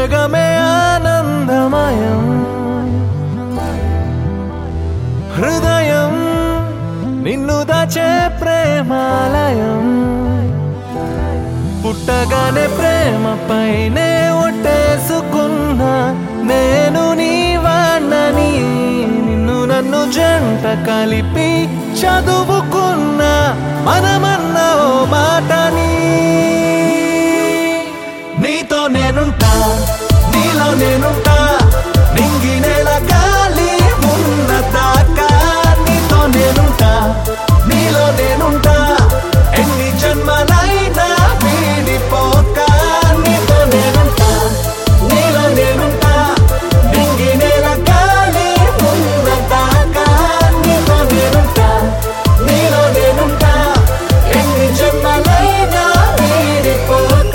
జగమే ఆనందమయం హృదయం నిన్ను దాచే ప్రేమాలయం పుట్టగానే ప్రేమ పైనే ఒట్టేసుకున్నా నేను నీ వాణ్ణని నిన్ను నన్ను జంట కలిపి చదువుకున్నా మనమన్న ఓ మాటని నీతో నేనుంటా నీలో నేనుంటా నింగి నేల గాలి ఉన్న దాకా నీతో నేనుంటా నీలో నేనుంటా ఎన్ని జన్మలైనా వీడిపోక నీతో నేనుంటా నీలో నేనుంటా నింగి నేల గాలి ఉన్న దాకా నీతో నేనుంటా నీలో నేనుంటా ఎన్ని జన్మలైనా వీడిపోక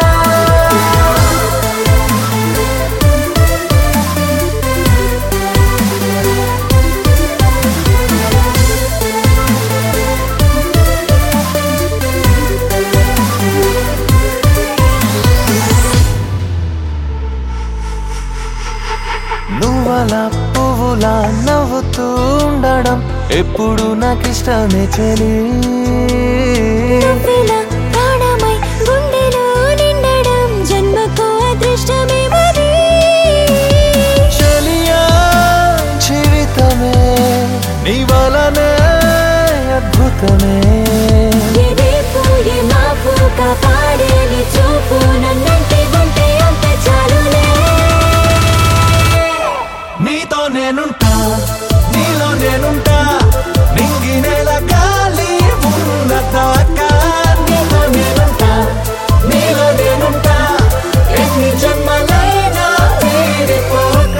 నువ్వలా పువ్వులా నవ్వుతూ ఉండడం ఎప్పుడు నాకిష్టమే చెలి నువ్వెలా ప్రాణమై గుండెలో నిండడం జన్మకు అదృష్టమే మరి చెలియా జీవితమే నీ వలనే అద్భుతమే రేపు ఏ మాపు కాపాడేని చూపు నన్నంటే ఉంటే అంత చాలులే నీతో నేనుంటా నీలో నేనుంటా నింగి నేల గాలి ఉన్న దాకా నీతో నేనుంటా నీలో నేనుంటా ఎన్ని జన్మలైనా వీడిపోక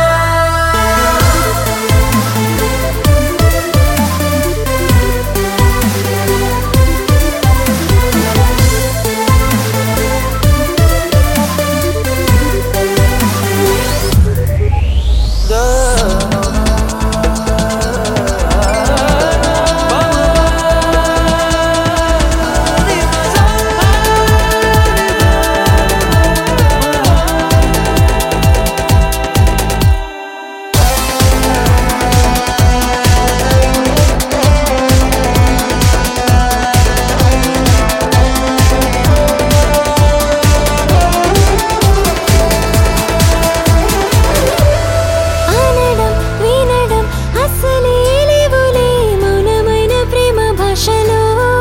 ఆనడం వినడం అసలే లేవులే మౌనమైన ప్రేమ భాషలో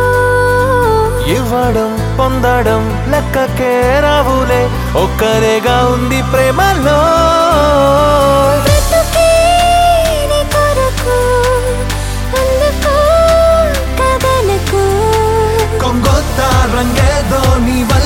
ఇవ్వడం పొందడం లెక్కకే రావులే ఒక్కరేగా ఉంది ప్రేమలో బ్రతుకే నీ కొరకు అందుకో కదలకు కొంగొత్త రంగేదో నీ వల్ల